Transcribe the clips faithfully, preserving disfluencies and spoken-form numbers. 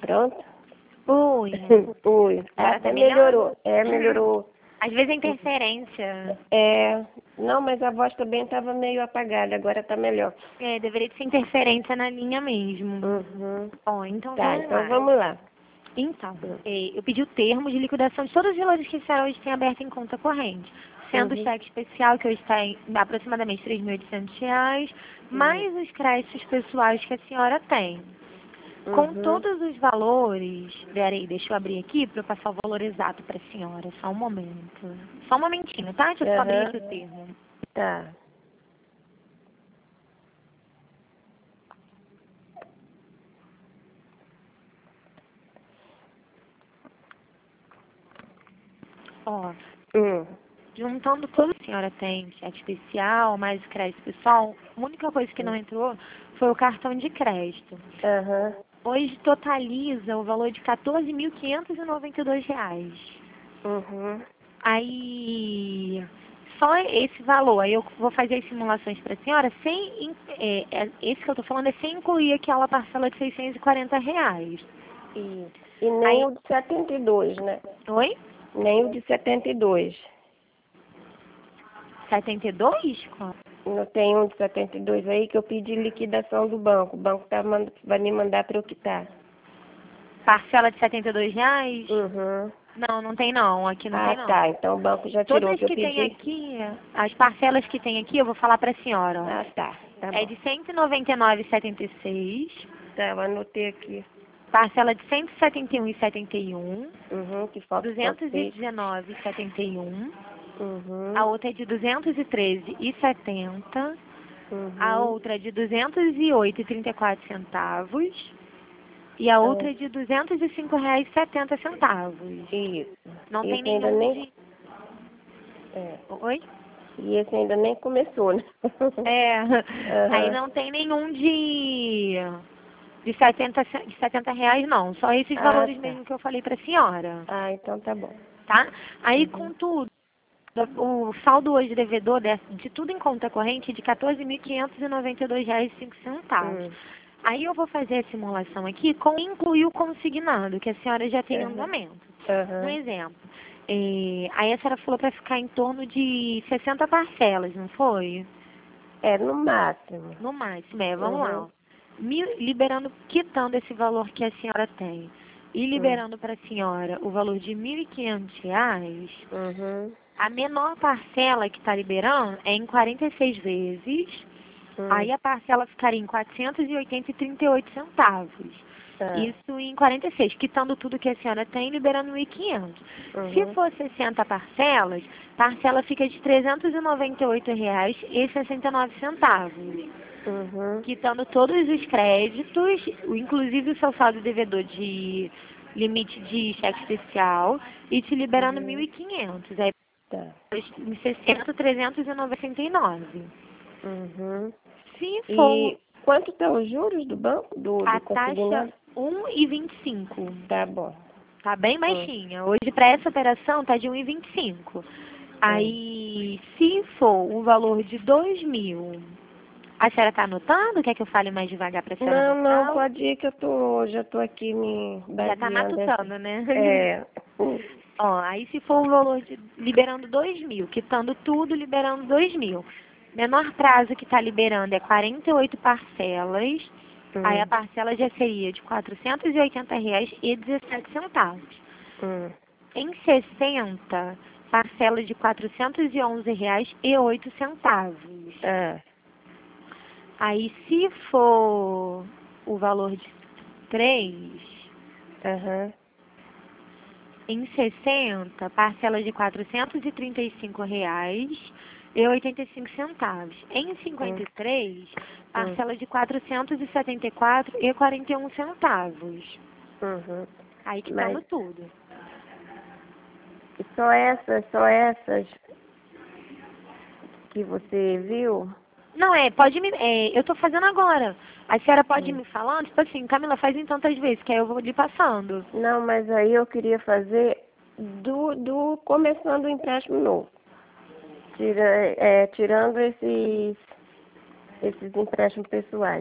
Pronto? Oi. Oi. Agora Até tá melhor? melhorou. É, melhorou. Às vezes é interferência. É, não, mas a voz também estava meio apagada, agora tá melhor. É, deveria ser interferência na linha mesmo. Uhum. Ó, então Tá, vamos então lá. vamos lá. Então, é, eu pedi o termo de liquidação de todos os valores que a senhora hoje tem aberto em conta corrente. Sendo o Uhum. cheque especial, que hoje está em aproximadamente três mil e oitocentos reais, mais os créditos pessoais que a senhora tem. Com Uhum. todos os valores, peraí, deixa eu abrir aqui para eu passar o valor exato para a senhora, só um momento. Só um momentinho, tá? Deixa eu só abrir Aham. aqui o termo. Tá. Ó, Hum. juntando tudo que a senhora tem, cheque especial, mais o crédito pessoal, a única coisa que não entrou foi o cartão de crédito. Aham. Hoje totaliza o valor de quatorze mil quinhentos e noventa e dois reais. Uhum. Aí, só esse valor, aí eu vou fazer as simulações para a senhora, sem, in- é, é, esse que eu estou falando é sem incluir aquela parcela de seiscentos e quarenta reais. E, e nem Aí, o de setenta e dois, né? oi? Nem o de setenta e dois. setenta e dois? Qual? Não tem um de setenta e dois aí que eu pedi liquidação do banco. O banco tá, mand- vai me mandar para eu quitar. Parcela de setenta e dois reais? Uhum. Não, não tem não, aqui não Ah, tem não. tá. Então o banco já tirou Todas que eu que tem pedi. aqui, as parcelas que tem aqui, eu vou falar para a senhora, ó. Ah, tá. Tá É bom. de cento e noventa e nove reais e setenta e seis centavos, Tá, eu anotei aqui. parcela de cento e setenta e um reais e setenta e um centavos, Uhum, que falta só duzentos e seis. dezenove reais e setenta e um centavos, a Uhum. outra é de duzentos e treze reais e setenta centavos, a Uhum. outra é de duzentos e oito reais e trinta e quatro centavos e a outra é de duzentos e cinco reais e setenta centavos. Isso. Não tem Esse ainda nenhum nem. de... É. Oi? E esse ainda nem começou, né? É, aí Aham. não tem nenhum de, de, setenta, ce- de setenta reais não, só esses Ah, valores tá. mesmo que eu falei para a senhora, Ah, então tá bom. tá? Aí, Uhum. contudo, o saldo hoje devedor de, de tudo em conta corrente é de quatorze mil quinhentos e noventa e dois reais e cinco centavos. Hum. Aí eu vou fazer a simulação aqui com incluir o consignado, que a senhora já tem em Aham. andamento. Um Aham. exemplo, eh, aí a senhora falou para ficar em torno de sessenta parcelas, não foi? É, no máximo. No máximo, é, vamos lá. Uhum. Ó. Mil, liberando, quitando esse valor que a senhora tem e Hum. liberando para a senhora o valor de mil e quinhentos reais, Uhum. a menor parcela que está liberando é em quarenta e seis vezes, Hum. aí a parcela ficaria em quatrocentos e oitenta e trinta e oito centavos. Tá. Isso em quarenta e seis, quitando tudo que a senhora tem, liberando mil e quinhentos. Se Uhum. for sessenta parcelas, parcela fica de trezentos e noventa e oito reais e sessenta e nove centavos. Uhum. Quitando todos os créditos, o- inclusive o seu saldo devedor de limite de cheque especial, e te liberando mil Uhum. e quinhentos. Aí, Tá. em sessenta, trezentos e noventa e nove. Uhum. Se for E quanto estão os juros do banco, do, a do taxa consignado? um e vinte e cinco, Tá bom. tá bem Hum. baixinha. Hoje, para essa operação, tá de um e vinte e cinco. Hum. Aí, se for um valor de dois mil, a senhora tá anotando? Quer que eu fale mais devagar para a senhora Não, não, anotar? pode ir que eu tô, já tô aqui me Já tá baseando. Assim. matutando, né? É. Ó, aí se for o valor de liberando dois mil, quitando tudo, liberando dois mil. Menor prazo que está liberando é quarenta e oito parcelas. Aí a Hum. parcela já seria de quatrocentos e oitenta reais e dezessete centavos. Hum. Em sessenta, parcela de quatrocentos e onze reais e oito centavos. Ah. Aí se for o valor de três, Aham. em sessenta, parcela de quatrocentos e trinta e cinco reais e oitenta e cinco centavos. Em cinquenta Hum. e três, Hum. parcela de quatrocentos e setenta e quatro e quarenta e um centavos. Uhum. Aí Mas quitando tudo. só essas, só essas que você viu? Não, é, pode me. É, eu tô fazendo agora. A senhora pode ir Hum. me falando, tipo assim, Camila, faz em tantas vezes, que aí eu vou lhe passando. Não, mas aí eu queria fazer do, do começando o empréstimo novo. Tira, é, tirando esses, esses empréstimos pessoais.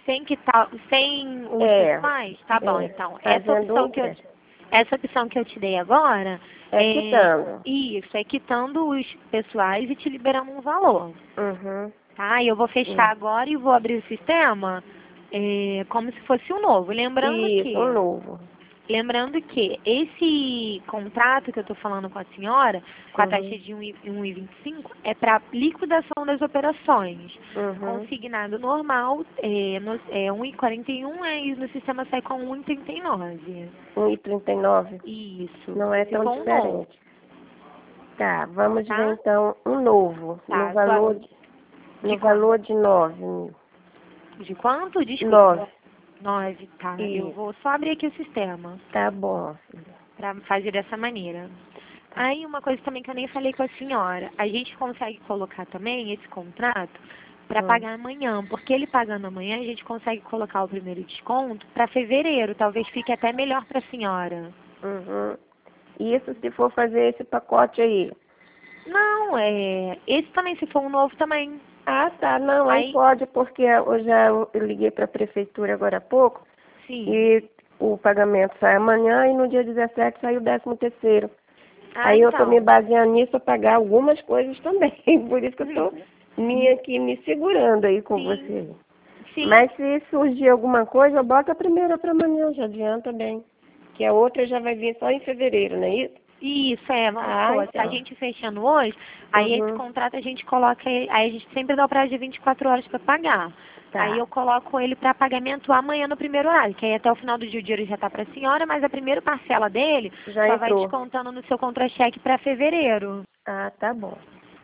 Sem que tal, sem os É, pessoais? Tá bom, é, então. Essa fazendo opção um que eu, crédito. essa opção que eu te dei agora É quitando. isso, é quitando os pessoais e te liberando um valor. Uhum. Tá? E eu vou fechar Sim. agora e vou abrir o sistema é, como se fosse um novo. Lembrando Isso, que, um novo. lembrando que esse contrato que eu estou falando com a senhora, com a taxa Uhum. de um vírgula vinte e cinco, é para liquidação das operações. Uhum. Consignado normal é, no, é um vírgula quarenta e um, e no sistema sai com um vírgula trinta e nove. um e trinta e nove. Isso. Não é Se tão for um novo, diferente. Tá, vamos ver tá? então um novo. Tá, No tô valor, ag- no de quanto? valor de nove mil. De quanto? Desculpa. Nove. Nove, tá. Eu Isso. vou só abrir aqui o sistema Tá bom, filha. para fazer dessa maneira. Tá. Aí uma coisa também que eu nem falei com a senhora, a gente consegue colocar também esse contrato para Hum. pagar amanhã, porque ele pagando amanhã a gente consegue colocar o primeiro desconto para fevereiro, talvez fique até melhor para a senhora. Uhum. Isso se for fazer esse pacote aí. Não, é, esse também se for um novo também. Ah, tá. Não, aí Aí, pode, porque eu já eu liguei para a prefeitura agora há pouco sim. e o pagamento sai amanhã e no dia dezessete sai o décimo terceiro. Ah, Aí eu estou me então. baseando nisso para pagar algumas coisas também. Por isso que eu estou me aqui me segurando aí com Sim. você. Sim. Mas se surgir alguma coisa, eu boto a primeira para amanhã, já adianta bem. Que a outra já vai vir só em fevereiro, não é isso? Isso, é, vamos Ah, supor, se a então. gente fechando hoje, aí esse Uhum. contrato a gente coloca, ele- aí a gente sempre dá o prazo de vinte e quatro horas para pagar. Tá. Aí eu coloco ele para pagamento amanhã no primeiro horário, que aí até o final do dia o dinheiro já está para a senhora, mas a primeira parcela dele Já só vai entrou. descontando no seu contra-cheque para fevereiro. Ah, tá bom.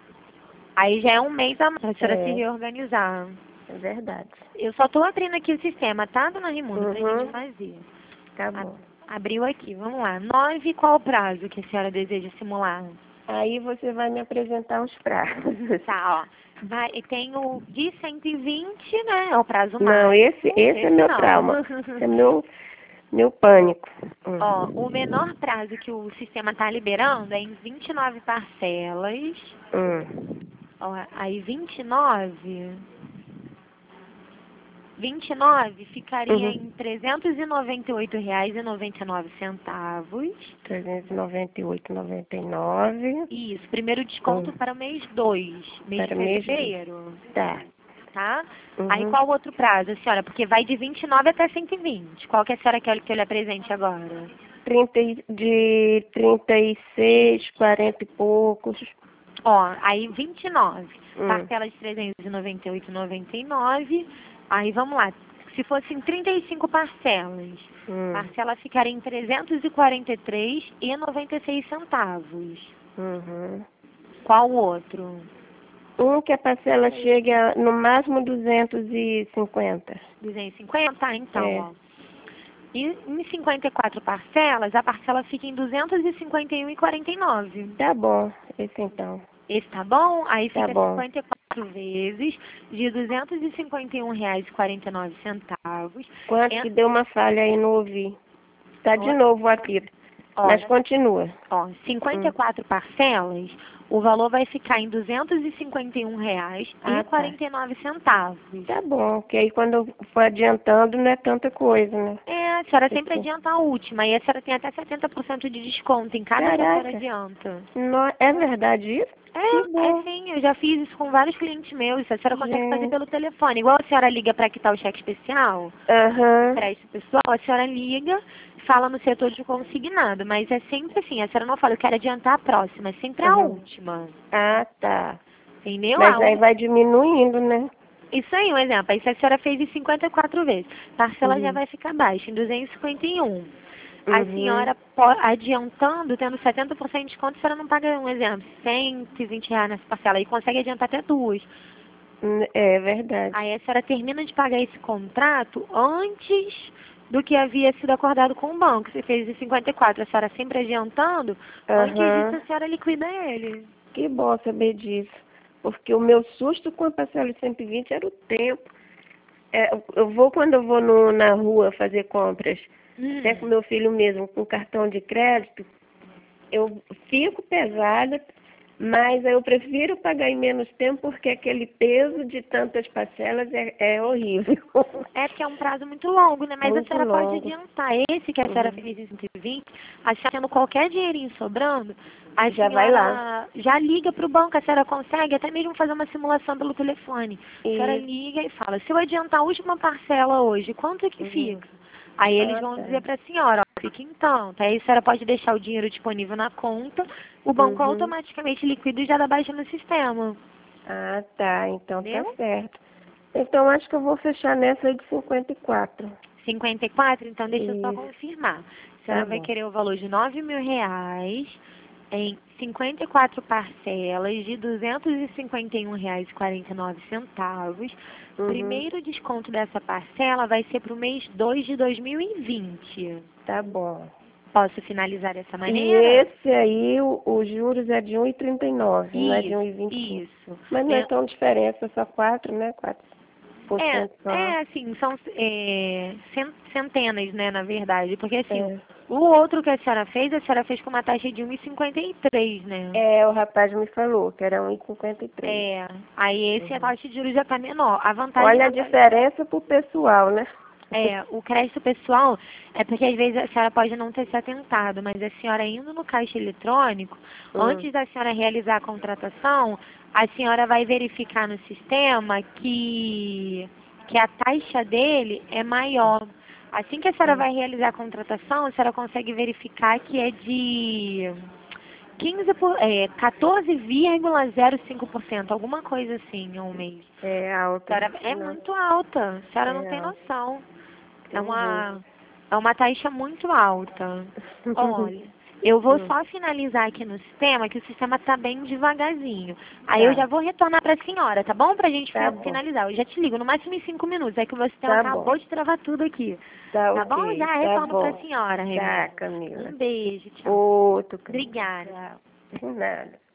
Aí já é um mês a mais para a senhora se É, reorganizar. é verdade. Eu só estou abrindo aqui o sistema, tá, dona Rimunda, pra Uhum. gente fazer. Tá A- bom. Abriu aqui, vamos lá. Nove, qual o prazo que a senhora deseja simular? Aí você vai me apresentar os prazos. Tá, ó. Vai, e tem o de cento e vinte, né? É o prazo Não, máximo. esse, esse é meu não. trauma. Esse é meu, meu pânico. Hum. Ó, o menor prazo que o sistema tá liberando é em vinte e nove parcelas. Hum. Ó, aí vinte e nove. vinte e nove ficaria Uhum. em trezentos e noventa e oito reais e noventa e nove centavos. trezentos e noventa e oito reais e noventa e nove centavos. Isso, primeiro desconto Hum. para o mês dois, mês Para de mês de... fevereiro. Tá. Tá? Uhum. Aí qual o outro prazo, senhora? Porque vai de vinte e nove até cento e vinte. Qual que a senhora quer que eu lhe apresente agora? trinta e- de trinta e seis, quarenta e poucos. Ó, aí vinte e nove. Hum. Parcela de trezentos e noventa e oito reais e noventa e nove centavos. Aí vamos lá. Se fossem trinta e cinco parcelas, Hum. parcela ficaria em trezentos e quarenta e três reais e noventa e seis centavos. Uhum. Qual o outro? Um que a parcela chega no máximo duzentos e cinquenta. duzentos e cinquenta? Tá, então, É. ó. E em cinquenta e quatro parcelas, a parcela fica em duzentos e cinquenta e um reais e quarenta e nove centavos. Tá bom, esse então. Esse tá bom? Aí Tá fica bom. cinquenta e quatro vezes de duzentos e cinquenta e um reais e quarenta e nove centavos. Quanto É, que deu uma falha aí, não ouvi. Tá de ó, novo o apito. Mas ó, continua. ó, cinquenta e quatro parcelas, o valor vai ficar em duzentos e cinquenta e um reais Ah, e tá. quarenta e nove centavos. Tá bom, que aí quando eu for adiantando não é tanta coisa, né? É, a senhora sempre Esse- adianta a última, e a senhora tem até setenta por cento de desconto em cada que a senhora Caraca. adianta. No- É verdade isso? Que É, bom. é sim, eu já fiz isso com vários clientes meus. A senhora consegue fazer Gente. pelo telefone. Igual a senhora liga para quitar o cheque especial, Aham. para esse pessoal, a senhora liga, fala no setor de consignado. Mas é sempre assim, a senhora não fala, eu quero adiantar a próxima, é sempre a Uhum. última. Ah, tá. Entendeu? Mas A aí ú- vai diminuindo, né? Isso aí, um exemplo. Aí se a senhora fez em cinquenta e quatro vezes, parcela já Uhum. vai ficar baixa, em duzentos e cinquenta e um. A Uhum. senhora, po- adiantando, tendo setenta por cento de desconto, a senhora não paga, um exemplo, cento e vinte reais nessa parcela. E consegue adiantar até duas. Hum, É verdade. Aí a senhora termina de pagar esse contrato antes do que havia sido acordado com o banco. Você fez em cinquenta e quatro, a senhora sempre adiantando, antes disso Aham. a senhora liquida ele. Que bom saber disso. Porque o meu susto com a parcela de cento e vinte era o tempo. É, eu- eu vou quando eu vou no- na rua fazer compras, Hum. até com meu filho mesmo, com cartão de crédito, eu fico pesada, Mas eu prefiro pagar em menos tempo porque aquele peso de tantas parcelas é, é horrível. É porque é um prazo muito longo, né? Mas Muito a senhora pode longo. adiantar. Esse que a senhora Uhum. fez em cento e vinte, a senhora tendo qualquer dinheirinho sobrando, a Já vai senhora já liga para o banco, a senhora consegue até mesmo fazer uma simulação pelo telefone. A senhora Isso. liga e fala, se eu adiantar a última parcela hoje, quanto é que Uhum. fica? Aí eles Ah, vão tá. dizer para a senhora, ó, fica então. Tá? Aí a senhora pode deixar o dinheiro disponível na conta, o banco Uhum. automaticamente liquida e já dá baixa no sistema. Ah, tá. Então tá Entendeu? certo. Então acho que eu vou fechar nessa de cinquenta e quatro. cinquenta e quatro, então deixa eu só Isso. confirmar. A Tá senhora vai bom. querer o valor de nove mil reais em cinquenta e quatro parcelas de duzentos e cinquenta e um reais e quarenta e nove centavos. Uhum. Primeiro desconto dessa parcela vai ser para o mês dois de dois mil e vinte. Tá bom. Posso finalizar dessa E maneira? esse aí, o- os juros é de um e trinta e nove, não é de Isso, um e vinte e cinco. isso. Mas não é É, tão diferença, só quatro, né? quatro por É, cento só. é assim, são é, cen- centenas, né, na verdade. Porque assim, É. o outro que a senhora fez, a senhora fez com uma taxa de um e cinquenta e três, né? É, o rapaz me falou que era um e cinquenta e três. É, aí esse a Uhum. taxa de juros já está menor. A vantagem Olha a da taxa, diferença pro pessoal, né? é, o crédito pessoal é porque às vezes a senhora pode não ter se atentado, mas a senhora indo no caixa eletrônico, Hum. antes da senhora realizar a contratação, a senhora vai verificar no sistema que, que a taxa dele é maior. Assim que a senhora Hum. vai realizar a contratação, a senhora consegue verificar que é de quinze por, é, quatorze vírgula zero cinco por cento, alguma coisa assim, em um mês. É A alto. senhora é Não, muito alta, a senhora não é tem alto. noção. É Uhum. uma, é uma taxa muito alta. Olha, eu vou Hum. só finalizar aqui no sistema, que o sistema está bem devagarzinho. Aí eu Tá, já vou retornar para a senhora, tá bom? Pra gente tá fi- bom. finalizar. Eu já te ligo, no máximo em cinco minutos. É que o meu sistema Tá bom. acabou de travar tudo aqui. Tá Tá bom? ok. Já Tá retorno para a bom. senhora, Tá, Remé. Camila. Um beijo, tchau. Outro, Camila. Obrigada. Tchau. De nada.